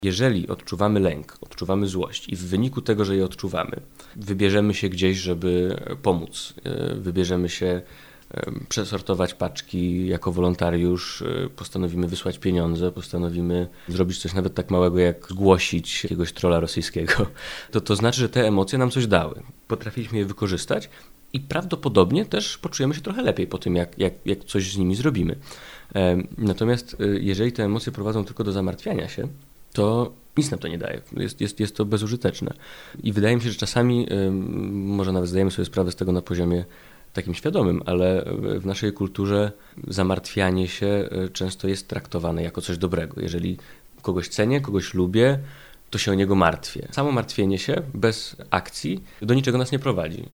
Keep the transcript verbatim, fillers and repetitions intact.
Jeżeli odczuwamy lęk, odczuwamy złość i w wyniku tego, że je odczuwamy, wybierzemy się gdzieś, żeby pomóc, wybierzemy się przesortować paczki jako wolontariusz, postanowimy wysłać pieniądze, postanowimy zrobić coś nawet tak małego jak zgłosić jakiegoś trolla rosyjskiego, to to znaczy, że te emocje nam coś dały. Potrafiliśmy je wykorzystać i prawdopodobnie też poczujemy się trochę lepiej po tym, jak, jak, jak coś z nimi zrobimy. Natomiast jeżeli te emocje prowadzą tylko do zamartwiania się, to nic nam to nie daje. Jest, jest, jest to bezużyteczne. I wydaje mi się, że czasami, może nawet zdajemy sobie sprawę z tego na poziomie takim świadomym, ale w naszej kulturze zamartwianie się często jest traktowane jako coś dobrego. Jeżeli kogoś cenię, kogoś lubię, to się o niego martwię. Samo martwienie się bez akcji do niczego nas nie prowadzi.